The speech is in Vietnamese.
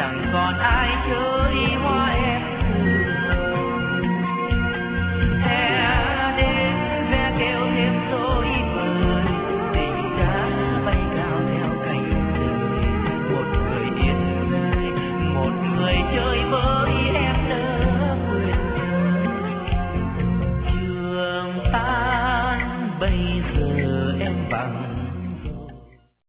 chẳng còn ai chơi hoa em hè đến ve kêu thêm dối bời tình đã bay cao theo cánh rừng một người yên rơi một người chơi với em